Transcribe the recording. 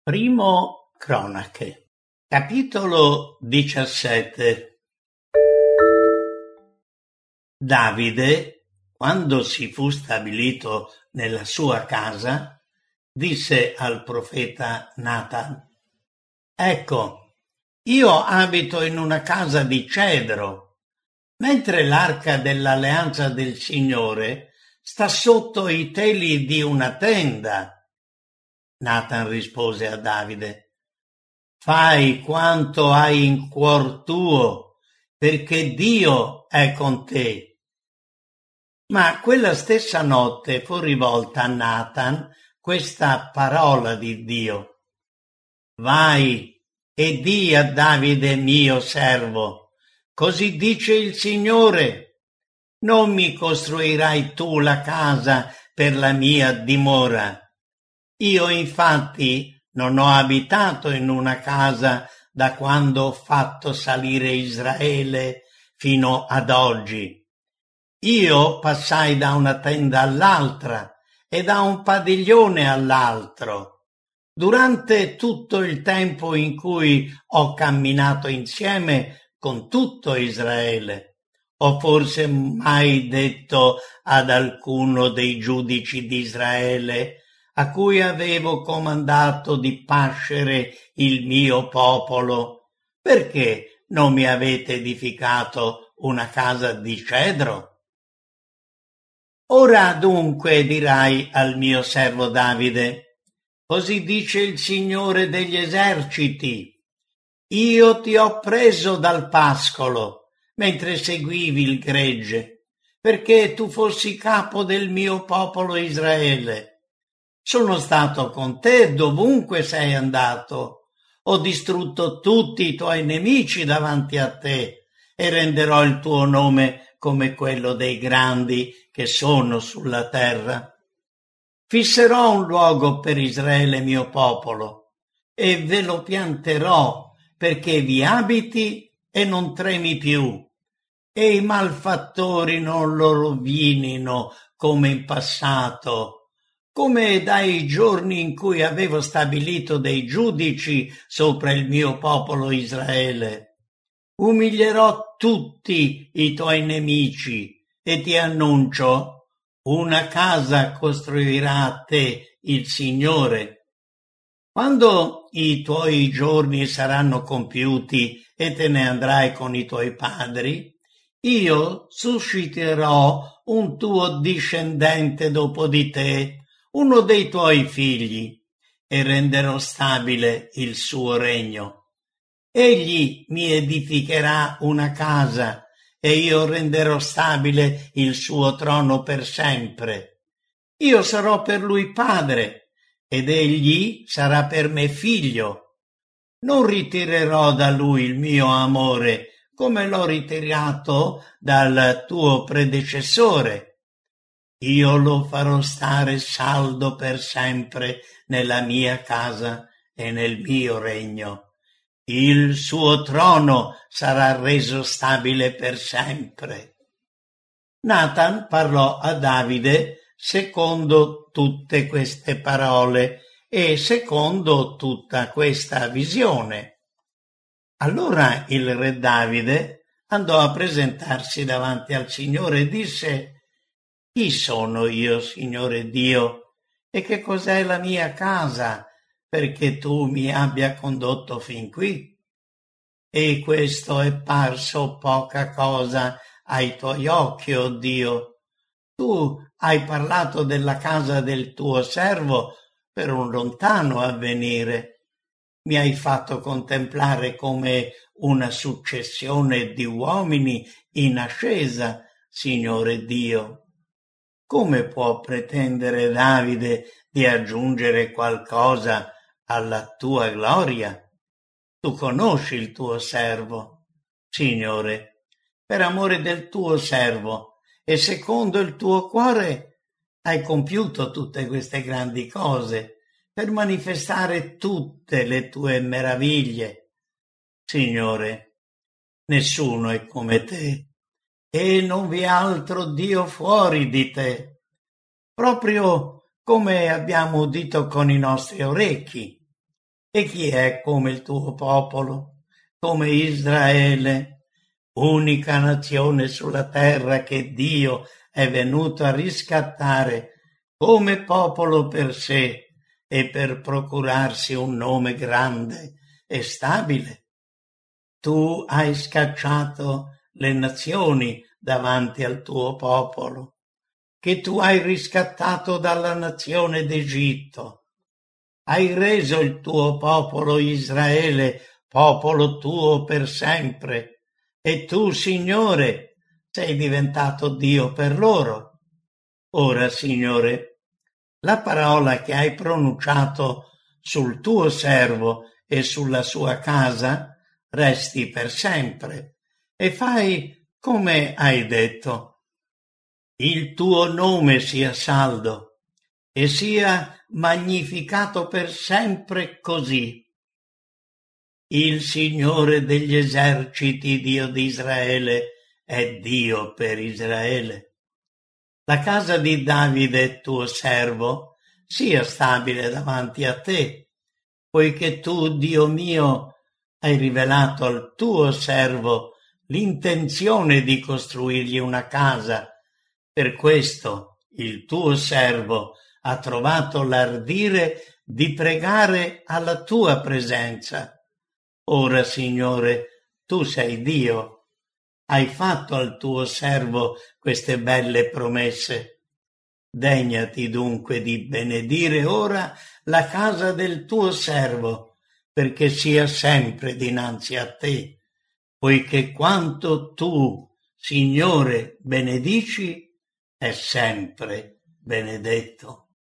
Primo Cronache, capitolo 17. Davide, quando si fu stabilito nella sua casa, disse al profeta Natan: «Ecco, io abito in una casa di cedro, mentre l'arca dell'alleanza del Signore sta sotto i teli di una tenda». Natan rispose a Davide: «Fai quanto hai in cuor tuo, perché Dio è con te». Ma quella stessa notte fu rivolta a Natan questa parola di Dio: «Vai e di a Davide mio servo, così dice il Signore: non mi costruirai tu la casa per la mia dimora. Io infatti non ho abitato in una casa da quando ho fatto salire Israele fino ad oggi. Io passai da una tenda all'altra e da un padiglione all'altro. Durante tutto il tempo in cui ho camminato insieme con tutto Israele, ho forse mai detto ad alcuno dei giudici di Israele, a cui avevo comandato di pascere il mio popolo: perché non mi avete edificato una casa di cedro? Ora dunque dirai al mio servo Davide: così dice il Signore degli eserciti: io ti ho preso dal pascolo mentre seguivi il gregge, perché tu fossi capo del mio popolo Israele. Sono stato con te dovunque sei andato. Ho distrutto tutti i tuoi nemici davanti a te e renderò il tuo nome come quello dei grandi che sono sulla terra. Fisserò un luogo per Israele mio popolo e ve lo pianterò perché vi abiti e non tremi più, e i malfattori non lo rovinino come in passato, come dai giorni in cui avevo stabilito dei giudici sopra il mio popolo Israele. Umilierò tutti i tuoi nemici e ti annuncio: una casa costruirà a te il Signore. Quando i tuoi giorni saranno compiuti e te ne andrai con i tuoi padri, io susciterò un tuo discendente dopo di te, uno dei tuoi figli, e renderò stabile il suo regno. Egli mi edificherà una casa e io renderò stabile il suo trono per sempre. Io sarò per lui padre ed egli sarà per me figlio. Non ritirerò da lui il mio amore come l'ho ritirato dal tuo predecessore. Io lo farò stare saldo per sempre nella mia casa e nel mio regno. Il suo trono sarà reso stabile per sempre. Natan parlò a Davide secondo tutte queste parole e secondo tutta questa visione. Allora il re Davide andò a presentarsi davanti al Signore e disse: «Chi sono io, Signore Dio, e che cos'è la mia casa, perché tu mi abbia condotto fin qui? E questo è parso poca cosa ai tuoi occhi, o Dio. Tu hai parlato della casa del tuo servo per un lontano avvenire. Mi hai fatto contemplare come una successione di uomini in ascesa, Signore Dio. Come può pretendere Davide di aggiungere qualcosa alla tua gloria? Tu conosci il tuo servo, Signore, per amore del tuo servo e secondo il tuo cuore hai compiuto tutte queste grandi cose per manifestare tutte le tue meraviglie. Signore, nessuno è come te e non vi è altro Dio fuori di te, proprio come abbiamo udito con i nostri orecchi. E chi è come il tuo popolo, come Israele, unica nazione sulla terra che Dio è venuto a riscattare come popolo per sé e per procurarsi un nome grande e stabile? Tu hai scacciato le nazioni davanti al tuo popolo, che tu hai riscattato dalla nazione d'Egitto. Hai reso il tuo popolo Israele popolo tuo per sempre, e tu, Signore, sei diventato Dio per loro. Ora, Signore, la parola che hai pronunciato sul tuo servo e sulla sua casa resti per sempre, e fai come hai detto. Il tuo nome sia saldo e sia magnificato per sempre così. Il Signore degli eserciti, Dio di Israele, è Dio per Israele. La casa di Davide, tuo servo, sia stabile davanti a te, poiché tu, Dio mio, hai rivelato al tuo servo l'intenzione di costruirgli una casa. Per questo il tuo servo ha trovato l'ardire di pregare alla tua presenza. Ora, Signore, tu sei Dio. Hai fatto al tuo servo queste belle promesse. Degnati dunque di benedire ora la casa del tuo servo, perché sia sempre dinanzi a te, poiché quanto tu, Signore, benedici, è sempre benedetto.